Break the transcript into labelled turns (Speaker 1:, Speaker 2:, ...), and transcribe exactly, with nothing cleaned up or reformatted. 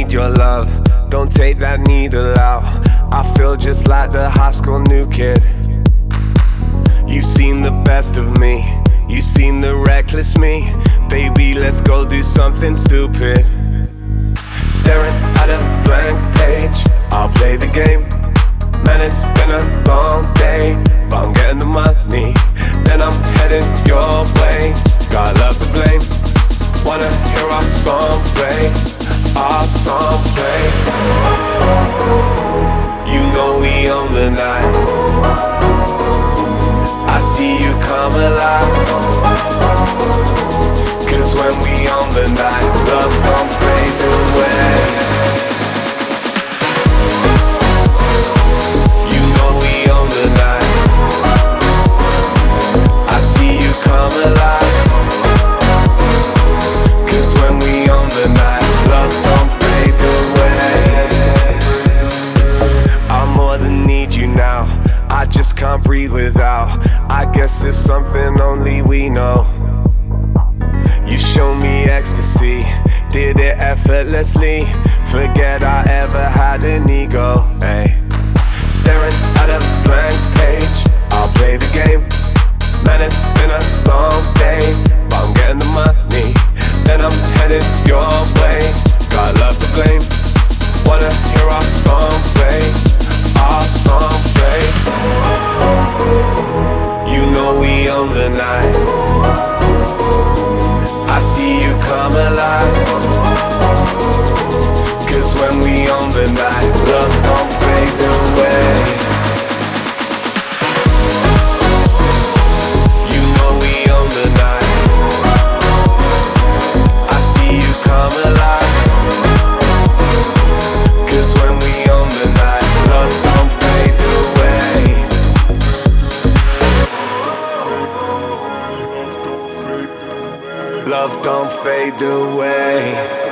Speaker 1: need your love. Don't take that needle out. I feel just like the high school new kid. You've seen the best of me, you've seen the reckless me. Baby, let's go do something stupid. Staring at a blank page, I'll play the game. Man, it's been a long day, but I'm getting the money. Then I'm heading your way. Got love to blame. Wanna hear our song play, our song play. You know we own the night. I see you come alive. Cause when we own the night, love don't fade away. You know we own the night. I see you come alive. Cause when we own the night, love don't fade away. I more than need you now, I just can't breathe without. I guess it's something only we know. You show me ecstasy, did it effortlessly. Forget I ever had an ego, ay. Staring at a blank page, I'll play the game. Man, it's been a long day, but I'm getting the money. Then I'm headed your way. Got love to blame. Wanna hear our song play, our song play. You know we own the night. I see you come alive. Cause when we own the night, love don't fade away. You know we own the night. I see you come alive. Cause when we own the night, love don't fade away. Love don't fade away.